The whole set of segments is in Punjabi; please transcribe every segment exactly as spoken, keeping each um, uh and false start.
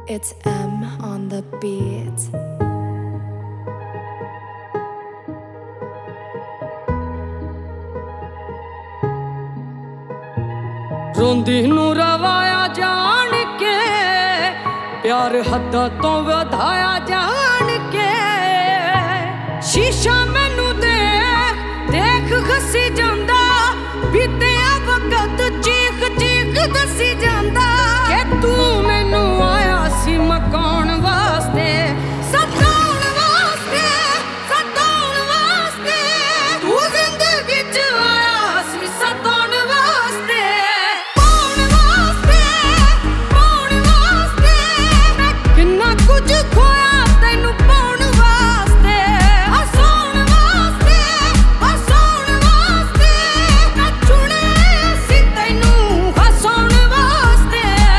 It's M on the beat. ਰੋਂਦੀ ਨੂੰ ਰਵਾਇਆ ਜਾਣ ਕੇ, ਪਿਆਰ ਹੱਦਾਂ ਤੋਂ ਵਧਾਇਆ ਜਾਣ ਕੇ। ਸ਼ੀਸ਼ਾ ਮੈਨੂੰ ਦੇਖ ਦੇਖ ਖਸੀ ਜਾਂਦਾ, ਬੀਤਿਆ ਵਕਤ ਚੀਖ ਚੀਖ ਦੱਸੀ ਜਾਂਦਾ ਕਿ ਤੂੰ ਮੈਨੂੰ ਆਇਆ ਸੀ ਮਕਾਉਣ ਵਾਸਤੇ, ਸਤਾਉਣ ਵਾਸਤੇ, ਸਤਾਉਣ ਵਾਸਤੇ। ਤੂੰ ਜ਼ਿੰਦਗੀ 'ਚ ਆਇਆ ਸੀ ਸਤਾਉਣ ਵਾਸਤੇ, ਪਾਉਣ ਵਾਸਤੇ, ਪਾਉਣ ਵਾਸਤੇ। ਮੈਂ ਕਿੰਨਾ ਕੁਝ ਖੋਇਆ ਤੈਨੂੰ ਪਾਉਣ ਵਾਸਤੇ, ਹਸਾਉਣ ਵਾਸਤੇ, ਹਸਾਉਣ ਵਾਸਤੇ। ਮੈਂ ਚੁਣਿਆ ਸੀ ਤੈਨੂੰ ਹਸਾਉਣ ਵਾਸਤੇ।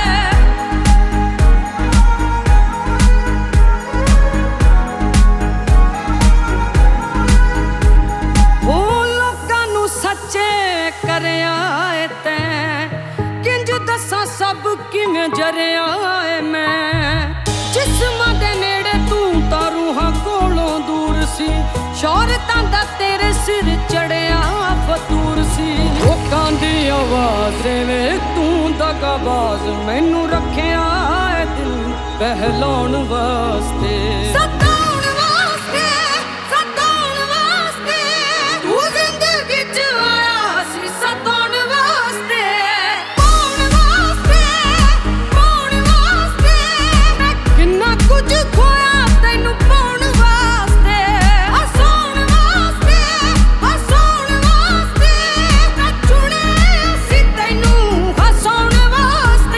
ਉਹ ਲੋਕਾਂ ਨੂੰ ਸੱਚੇ ਕਰਿਆ ਏ ਤੈਂ, ਕਿੰਜ ਦੱਸਾਂ ਸਭ ਕਿਵੇਂ ਜਰਿਆ ਏ ਮੈਂ। ਜਿਸਮਾਂ ਦੇ ਨੇੜੇ ਤੂੰ ਤਾਂ ਰੂਹਾਂ ਕੋਲੋਂ ਦੂਰ ਸੀ, ਸ਼ੌਹਰਤਾਂ ਦਾ ਤੇਰੇ ਸਿਰ ਚੜਿਆ ਫਤੂਰ ਸੀ। ਲੋਕਾਂ ਦੀ ਆਵਾਜ਼ ਰੇਵੇ ਤੂੰ ਦਗਾਬਾਜ਼, ਮੈਨੂੰ ਰੱਖਿਆ ਏ ਦਿਲ ਬਹਿਲਾਉਣ ਵਾਸਤੇ, ਸਤਾਉਣ ਵਾਸਤੇ, ਸਤਾਉਣ ਵਾਸਤੇ। ਤੂੰ ਜ਼ਿੰਦਗੀ 'ਚ ਆਇਆ ਸੀ ਸਤਾਉਣ ਵਾਸਤੇ, ਪਾਉਣ ਵਾਸਤੇ, ਪਾਉਣ ਵਾਸਤੇ। ਮੈਂ ਕਿੰਨਾ ਕੁਝ ਖੋਇਆ ਤੈਨੂੰ ਪਾਉਣ ਵਾਸਤੇ, ਹਸਾਉਣ ਵਾਸਤੇ, ਹਸਾਉਣ ਵਾਸਤੇ। ਮੈਂ ਚੁਣਿਆ ਸੀ ਤੈਨੂੰ ਹਸਾਉਣ ਵਾਸਤੇ।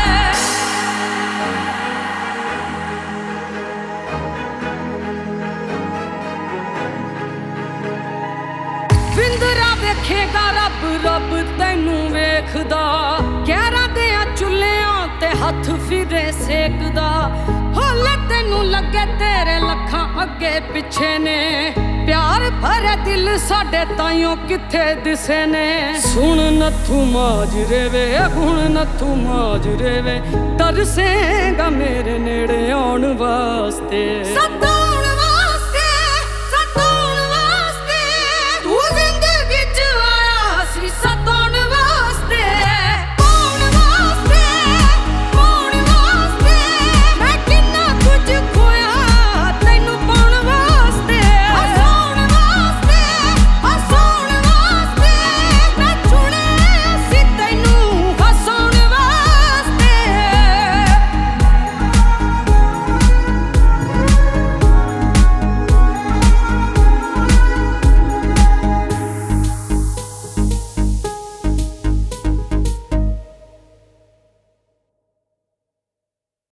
ਵਿੰਦਰਾ ਵੇਖੇਗਾ ਰੱਬ ਰੱਬ ਤੈਨੂੰ ਵੇਖਦਾ, ਗਿਆਰਾਂ ਦਿਆਂ ਚੁੱਲ੍ਹਿਆਂ ਤੇ ਹੱਥ ਫਿਰੇ ਸੇਕਦਾ। ਹਾਲੇ ਤੈਨੂੰ ਲੱਗੇ ਤੇਰੇ ਲੱਖਾਂ ਅੱਗੇ ਪਿੱਛੇ ਨੇ, ਪਿਆਰ ਭਰੇ ਦਿਲ ਸਾਡੇ ਤਾਈਓ ਕਿੱਥੇ ਦਿਸੇ ਨੇ। ਸੁਣ ਨੱਥੂ ਮਾਜਰੇ ਵੇ, ਹੁਣ ਨੱਥੂ ਮਾਜਰੇ ਵੇ, ਤਰਸੇਗਾ ਮੇਰੇ ਨੇੜੇ ਆਉਣ ਵਾਸਤੇ।